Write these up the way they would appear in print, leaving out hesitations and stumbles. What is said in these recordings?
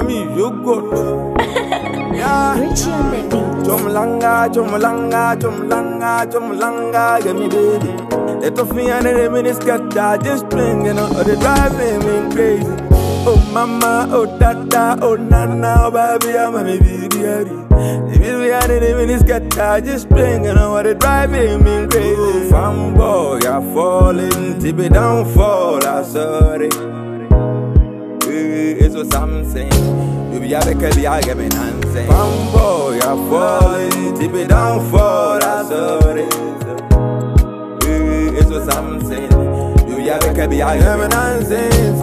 Mommy, you good. Yeah. Richie on the beat. Chomlanga, get me baby. Let off me and the minutes get just playing, you know, or they driving me crazy. Oh mama, oh tata, oh nana, oh baby, I'm a baby, daddy. If we had the minutes get just playing, you know, or they driving me crazy. Fanboy, you're falling, tip it down, fall, I'm sorry. It's what I'm saying. You be a baby, I get me dancing. Fanboy, you're falling, tip it down, fall, I'm sorry. It's what I'm saying. You be a baby, I get me dancing.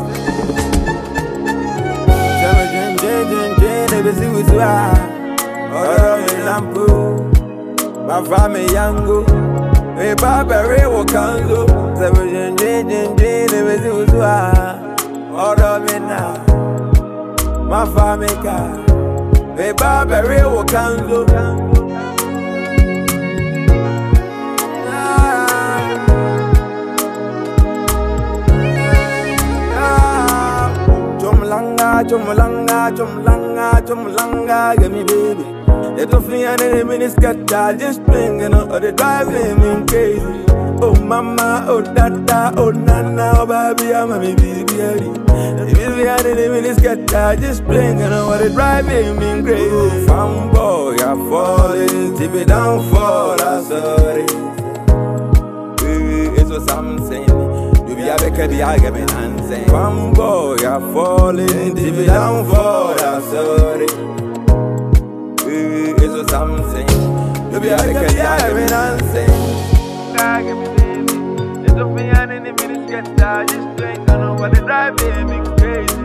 Never see what's right. Oh, lampu, my family yango. We Barbary will canzo. Seven, never see what's right. Oh, me now, my family car. We Barbary will canzo. Chomlanga, get me baby. Let off me and the minutes get just playing, you know, or they driving me crazy. Oh mama, oh tata, oh nana, oh baby, I'm a baby, daddy. If we had the minutes get just playing, you know, or they driving me crazy. Fanboy, you're falling, tip it down, fall, I'm sorry. It's what I'm saying. You be a baby, I get me dancing. Fanboy, you're falling, tip it down, fall, I'm sorry. It's what I'm saying. You be a baby, I get me dancing. I get me baby. It's up me and in the minutes get just playing, I know what they driving me crazy.